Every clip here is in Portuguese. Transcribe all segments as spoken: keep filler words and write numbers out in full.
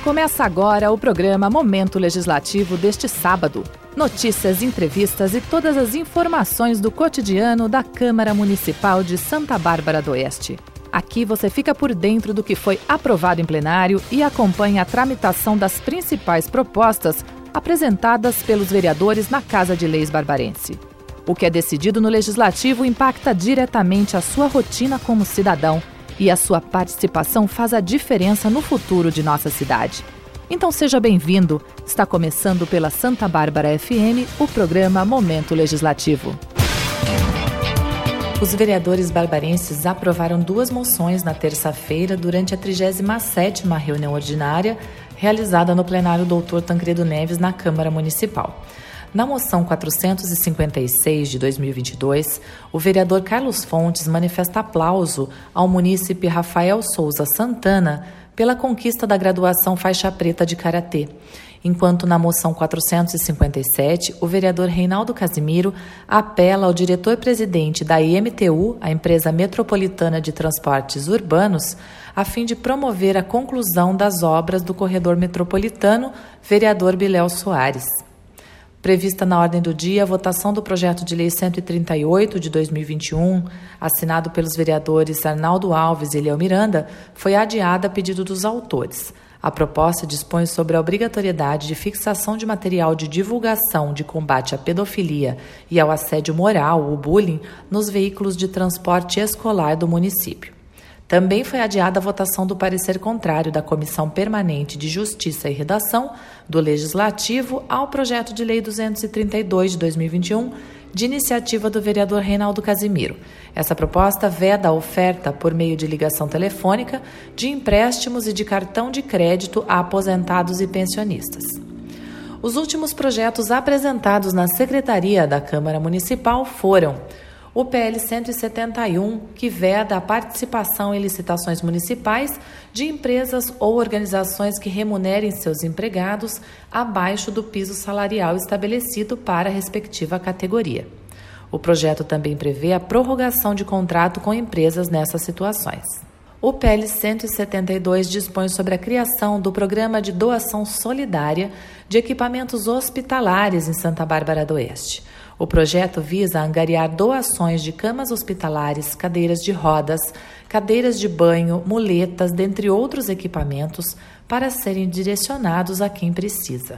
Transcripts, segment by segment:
Começa agora o programa Momento Legislativo deste sábado. Notícias, entrevistas e todas as informações do cotidiano da Câmara Municipal de Santa Bárbara do Oeste. Aqui você fica por dentro do que foi aprovado em plenário e acompanha a tramitação das principais propostas apresentadas pelos vereadores na Casa de Leis barbarense. O que é decidido no Legislativo impacta diretamente a sua rotina como cidadão e a sua participação faz a diferença no futuro de nossa cidade. Então seja bem-vindo. Está começando pela Santa Bárbara F M o programa Momento Legislativo. Os vereadores barbarenses aprovaram duas moções na terça-feira durante a trigésima sétima reunião ordinária realizada no plenário doutor Tancredo Neves na Câmara Municipal. Na moção quatrocentos e cinquenta e seis de dois mil e vinte e dois, o vereador Carlos Fontes manifesta aplauso ao munícipe Rafael Souza Santana pela conquista da graduação faixa preta de Karatê, enquanto na moção quatrocentos e cinquenta e sete, o vereador Reinaldo Casimiro apela ao diretor-presidente da I M T U, a Empresa Metropolitana de Transportes Urbanos, a fim de promover a conclusão das obras do corredor metropolitano, vereador Biléu Soares. Prevista na ordem do dia a votação do projeto de lei cento e trinta e oito de dois mil e vinte e um, assinado pelos vereadores Arnaldo Alves e Eliel Miranda, foi adiada a pedido dos autores. A proposta dispõe sobre a obrigatoriedade de fixação de material de divulgação de combate à pedofilia e ao assédio moral, o bullying, nos veículos de transporte escolar do município. Também foi adiada a votação do parecer contrário da Comissão Permanente de Justiça e Redação do Legislativo ao projeto de lei duzentos e trinta e dois de dois mil e vinte e um, de iniciativa do vereador Reinaldo Casimiro. Essa proposta veda a oferta por meio de ligação telefônica de empréstimos e de cartão de crédito a aposentados e pensionistas. Os últimos projetos apresentados na Secretaria da Câmara Municipal foram o P L cento e setenta e um, que veda a participação em licitações municipais de empresas ou organizações que remunerem seus empregados abaixo do piso salarial estabelecido para a respectiva categoria. O projeto também prevê a prorrogação de contrato com empresas nessas situações. O P L cento e setenta e dois dispõe sobre a criação do Programa de Doação Solidária de Equipamentos Hospitalares em Santa Bárbara do Oeste. O projeto visa angariar doações de camas hospitalares, cadeiras de rodas, cadeiras de banho, muletas, dentre outros equipamentos, para serem direcionados a quem precisa.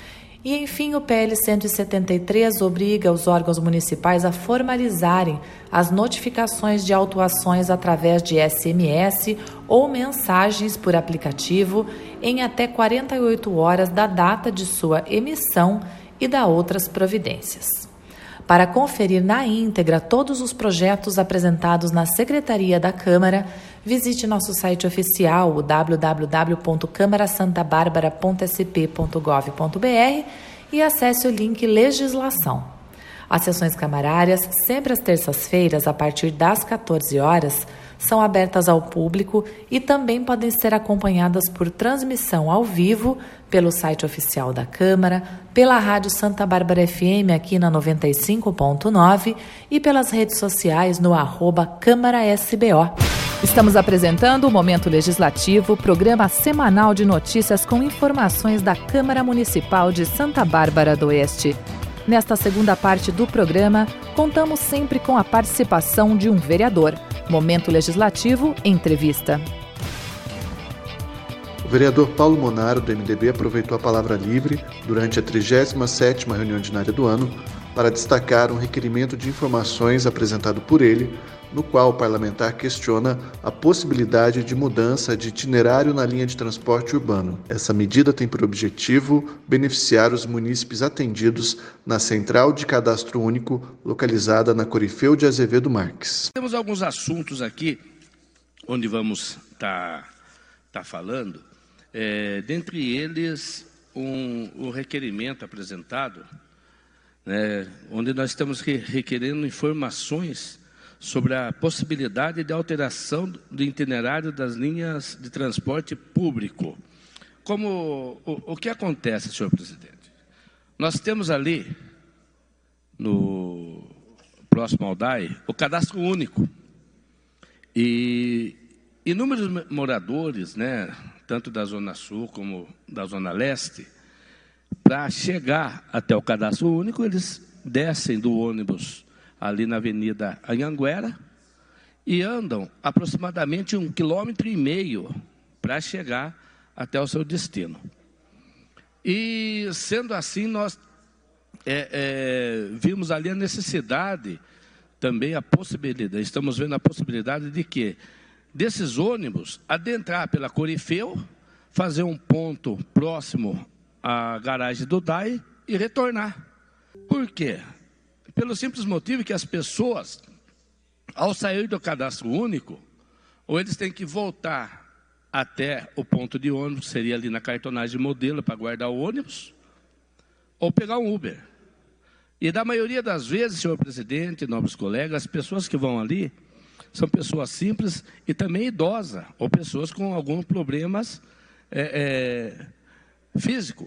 E, enfim, o P L cento e setenta e três obriga os órgãos municipais a formalizarem as notificações de autuações através de S M S ou mensagens por aplicativo em até quarenta e oito horas da data de sua emissão e da outras providências. Para conferir na íntegra todos os projetos apresentados na Secretaria da Câmara, visite nosso site oficial, o w w w ponto câmara santa bárbara ponto s p ponto gov ponto b r, e acesse o link Legislação. As sessões camarárias, sempre às terças-feiras, a partir das quatorze horas, são abertas ao público e também podem ser acompanhadas por transmissão ao vivo pelo site oficial da Câmara, pela Rádio Santa Bárbara F M aqui na noventa e cinco ponto nove e pelas redes sociais no arroba Câmara S B O. Estamos apresentando o Momento Legislativo, programa semanal de notícias com informações da Câmara Municipal de Santa Bárbara do Oeste. Nesta segunda parte do programa, contamos sempre com a participação de um vereador. Momento Legislativo, entrevista. O vereador Paulo Monaro, do M D B, aproveitou a palavra livre durante a trigésima sétima reunião ordinária do ano para destacar um requerimento de informações apresentado por ele, no qual o parlamentar questiona a possibilidade de mudança de itinerário na linha de transporte urbano. Essa medida tem por objetivo beneficiar os munícipes atendidos na Central de Cadastro Único, localizada na Corifeu de Azevedo Marques. Temos alguns assuntos aqui onde vamos estar tá, tá falando, é, dentre eles um, um requerimento apresentado, né, onde nós estamos requerendo informações sobre a possibilidade de alteração do itinerário das linhas de transporte público. Como o, o que acontece, senhor presidente? Nós temos ali, no próximo ao D A I, o cadastro único. E inúmeros moradores, né, tanto da Zona Sul como da Zona Leste, para chegar até o cadastro único, eles descem do ônibus ali na Avenida Anhanguera e andam aproximadamente um quilômetro e meio para chegar até o seu destino. E, sendo assim, nós é, é, vimos ali a necessidade, também a possibilidade, estamos vendo a possibilidade de que, desses ônibus, adentrar pela Corifeu, fazer um ponto próximo à garagem do D A I e retornar. Por quê? Pelo simples motivo que as pessoas, ao sair do cadastro único, ou eles têm que voltar até o ponto de ônibus, que seria ali na cartonagem modelo para guardar o ônibus, ou pegar um Uber. E da maioria das vezes, senhor presidente, nobres colegas, as pessoas que vão ali são pessoas simples e também idosas, ou pessoas com alguns problemas é, é, físicos.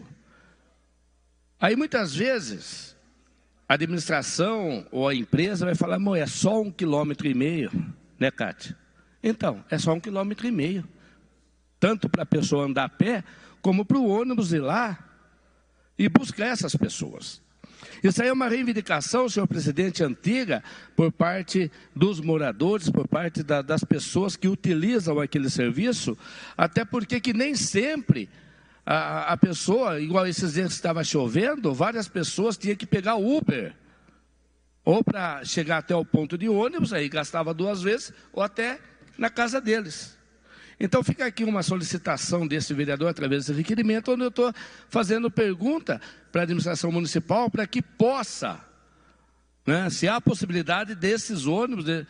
Aí, muitas vezes, a administração ou a empresa vai falar, é só um quilômetro e meio, né, Cátia? Então, é só um quilômetro e meio. Tanto para a pessoa andar a pé, como para o ônibus ir lá e buscar essas pessoas. Isso aí é uma reivindicação, senhor presidente, antiga, por parte dos moradores, por parte da, das pessoas que utilizam aquele serviço, até porque que nem sempre a, a pessoa, igual esses dias que estava chovendo, várias pessoas tinham que pegar Uber, ou para chegar até o ponto de ônibus, aí gastava duas vezes, ou até na casa deles. Então fica aqui uma solicitação desse vereador através desse requerimento, onde eu estou fazendo pergunta para a administração municipal para que possa, né, se há a possibilidade desses ônibus de,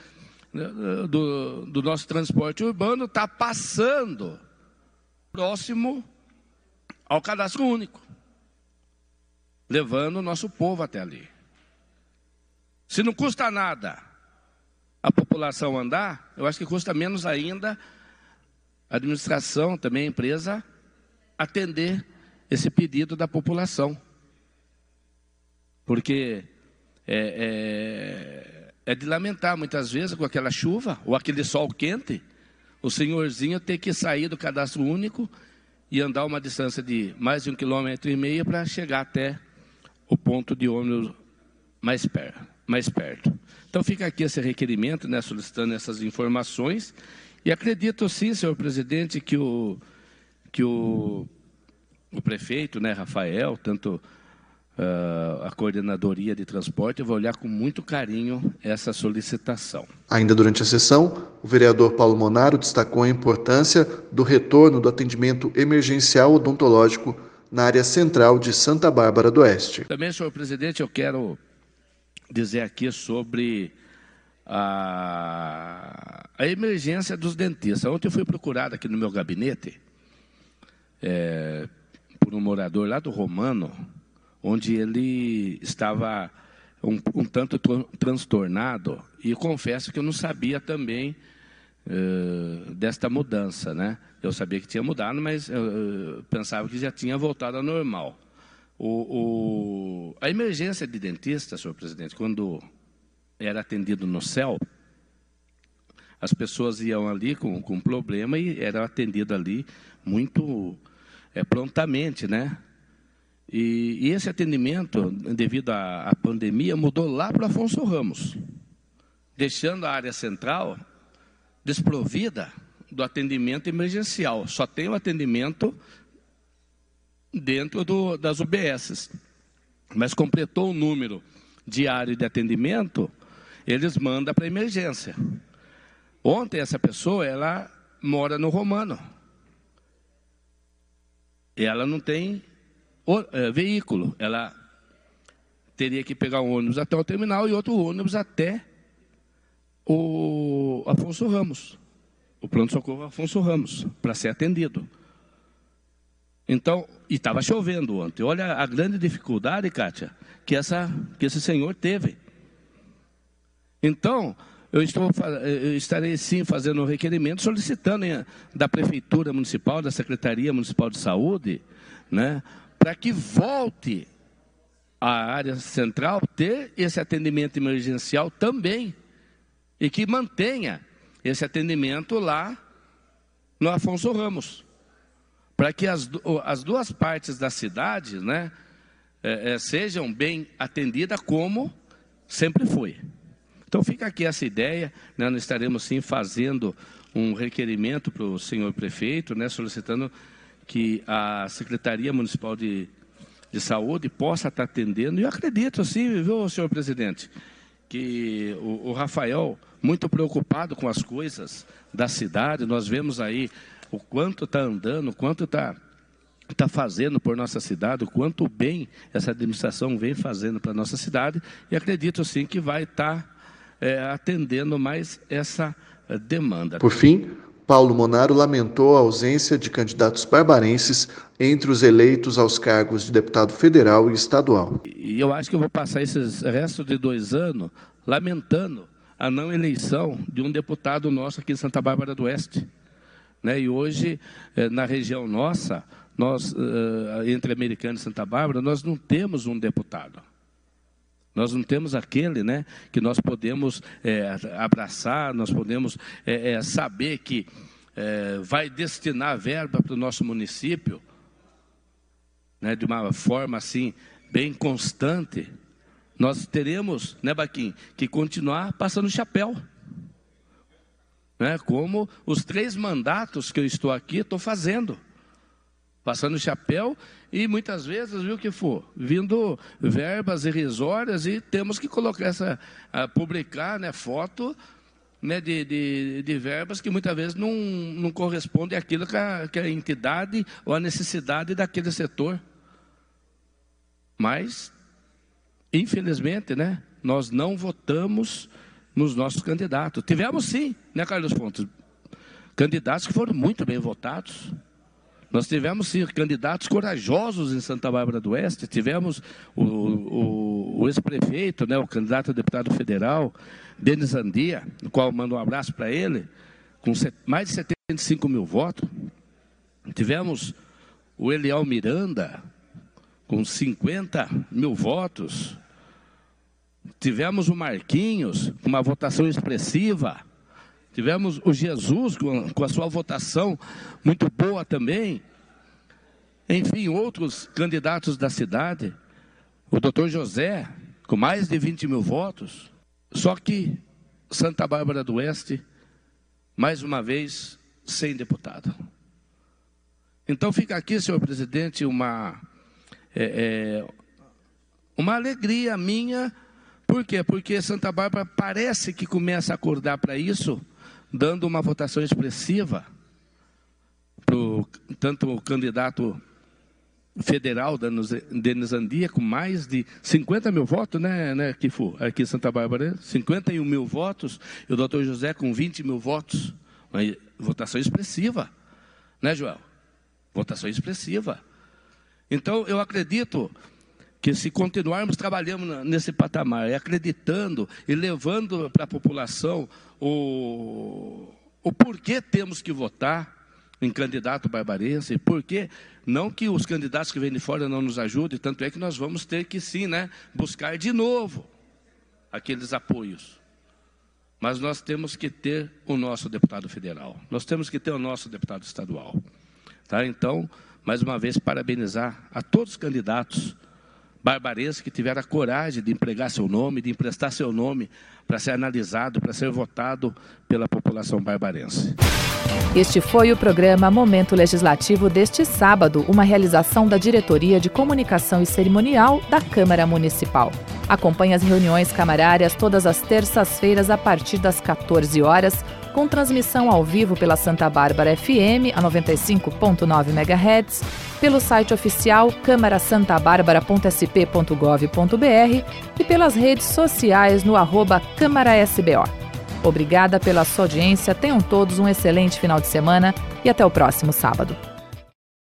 do, do nosso transporte urbano estar tá passando próximo ao cadastro único, levando o nosso povo até ali. Se não custa nada a população andar, eu acho que custa menos ainda a administração, também a empresa, atender esse pedido da população. Porque é, é, é de lamentar, muitas vezes, com aquela chuva, ou aquele sol quente, o senhorzinho ter que sair do cadastro único e andar uma distância de mais de um quilômetro e meio para chegar até o ponto de ônibus mais perto. Mais perto. Então fica aqui esse requerimento, né, solicitando essas informações. E acredito sim, senhor presidente, que o, que o, o prefeito, né, Rafael, tanto uh, a coordenadoria de transporte, vai olhar com muito carinho essa solicitação. Ainda durante a sessão, o vereador Paulo Monaro destacou a importância do retorno do atendimento emergencial odontológico na área central de Santa Bárbara do Oeste. Também, senhor presidente, eu quero dizer aqui sobre A, a emergência dos dentistas. Ontem eu fui procurado aqui no meu gabinete é, por um morador lá do Romano, onde ele estava um, um tanto transtornado, e eu confesso que eu não sabia também é, desta mudança, né? Eu sabia que tinha mudado, mas eu, eu pensava que já tinha voltado ao normal. O, o, a emergência de dentista, senhor presidente, quando era atendido no C E L, as pessoas iam ali com, com problema e eram atendidas ali muito é, prontamente, né? E, e esse atendimento, devido à, à pandemia, mudou lá para Afonso Ramos, deixando a área central desprovida do atendimento emergencial. Só tem o atendimento dentro do, das U B S, mas completou o número diário de atendimento, eles mandam para emergência. Ontem essa pessoa, ela mora no Romano. Ela não tem o, é, veículo. Ela teria que pegar um ônibus até o terminal e outro ônibus até o Afonso Ramos. O pronto-socorro Afonso Ramos, para ser atendido. Então, e estava chovendo ontem. Olha a grande dificuldade, Kátia, que, essa, que esse senhor teve. Então, eu, estou, eu estarei sim fazendo um requerimento, solicitando hein, da Prefeitura Municipal, da Secretaria Municipal de Saúde, né, para que volte a área central ter esse atendimento emergencial também, e que mantenha esse atendimento lá no Afonso Ramos, para que as, as duas partes da cidade, né, é, é, sejam bem atendidas como sempre foi. Então fica aqui essa ideia, né, nós estaremos sim fazendo um requerimento para o senhor prefeito, né, solicitando que a Secretaria Municipal de, de Saúde possa estar atendendo, e eu acredito assim, viu, senhor presidente, que o, o Rafael, muito preocupado com as coisas da cidade, nós vemos aí o quanto está andando, o quanto está tá fazendo por nossa cidade, o quanto bem essa administração vem fazendo para a nossa cidade, e acredito sim que vai estar tá, é, atendendo mais essa demanda. Por fim, Paulo Monaro lamentou a ausência de candidatos barbarenses entre os eleitos aos cargos de deputado federal e estadual. E eu acho que eu vou passar esses restos de dois anos lamentando a não eleição de um deputado nosso aqui em Santa Bárbara do Oeste. Né? E hoje, na região nossa, nós, entre Americana e Santa Bárbara, nós não temos um deputado. Nós não temos aquele, né, que nós podemos é, abraçar, nós podemos é, é, saber que é, vai destinar verba para o nosso município, né, de uma forma assim, bem constante. Nós teremos, né, Baquim, que continuar passando chapéu. Né, como os três mandatos que eu estou aqui, estou fazendo. Passando chapéu e muitas vezes, viu que for, vindo verbas irrisórias e temos que colocar essa, a, publicar, né, foto, né, de, de, de verbas que muitas vezes não, não corresponde àquilo que a, que a entidade ou a necessidade daquele setor. Mas, infelizmente, né, nós não votamos nos nossos candidatos. Tivemos sim, né, Carlos Pontes, candidatos que foram muito bem votados. Nós tivemos, sim, candidatos corajosos em Santa Bárbara do Oeste. Tivemos o, o, o ex-prefeito, né, o candidato a deputado federal, Denis Andia, no qual eu mando um abraço para ele, com mais de setenta e cinco mil votos. Tivemos o Eliel Miranda, com cinquenta mil votos. Tivemos o Marquinhos, com uma votação expressiva. Tivemos o Jesus com, com a sua votação muito boa também. Enfim, outros candidatos da cidade. O doutor José, com mais de vinte mil votos. Só que Santa Bárbara do Oeste, mais uma vez, sem deputado. Então fica aqui, senhor presidente, uma, é, é, uma alegria minha. Por quê? Porque Santa Bárbara parece que começa a acordar para isso, dando uma votação expressiva para tanto o candidato federal, Denis Andia, com mais de cinquenta mil votos, né, né Kifu? Aqui em Santa Bárbara, cinquenta e um mil votos, e o doutor José com vinte mil votos. Uma votação expressiva, né, Joel? Votação expressiva. Então, eu acredito que se continuarmos trabalhando nesse patamar, e acreditando e levando para a população o, o porquê temos que votar em candidato barbarense, porque não que os candidatos que vêm de fora não nos ajudem, tanto é que nós vamos ter que sim, né, buscar de novo aqueles apoios. Mas nós temos que ter o nosso deputado federal, nós temos que ter o nosso deputado estadual. Tá? Então, mais uma vez, parabenizar a todos os candidatos barbarenses que tiveram a coragem de empregar seu nome, de emprestar seu nome para ser analisado, para ser votado pela população barbarense. Este foi o programa Momento Legislativo deste sábado, uma realização da Diretoria de Comunicação e Cerimonial da Câmara Municipal. Acompanhe as reuniões camarárias todas as terças-feiras a partir das quatorze horas, com transmissão ao vivo pela Santa Bárbara F M, a noventa e cinco ponto nove megahertz, pelo site oficial câmara santa bárbara ponto s p ponto gov ponto b r e pelas redes sociais no arroba Câmara S B O. Obrigada pela sua audiência, tenham todos um excelente final de semana e até o próximo sábado.